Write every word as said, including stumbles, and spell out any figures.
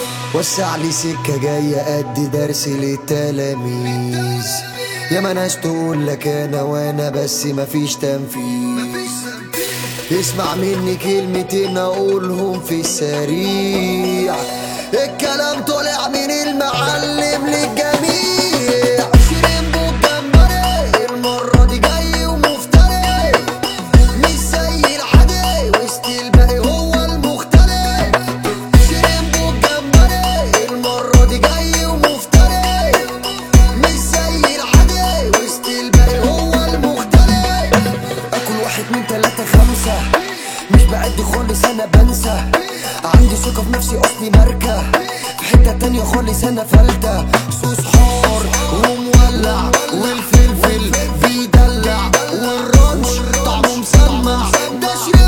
وسع لي سكة جاية قد درس للتلاميذ. يا ما ناس تقول لك انا وانا بس مفيش تنفيذ. اسمع مني كلمتين اقولهم في السريع، الكلام طلع من المعلم للجميع. شريمبو الجمبري المرة دي جاي ومفتري، مش زي العادي وسط الباقي هو المختلف. شريمبو الجمبري المرة دي جاي ومفتري، مش زي العادي وسط الباقي هو المختلف. اكل واحد من تلاتة خمسة، مش بعد خالص انا بنسى. عندي ثقة في نفسي اصلي ماركة، في حتة تانية خالص انا فلتة. صوص حار ومولع والفلفل بيدلع والرانش طعمه مسمع. ده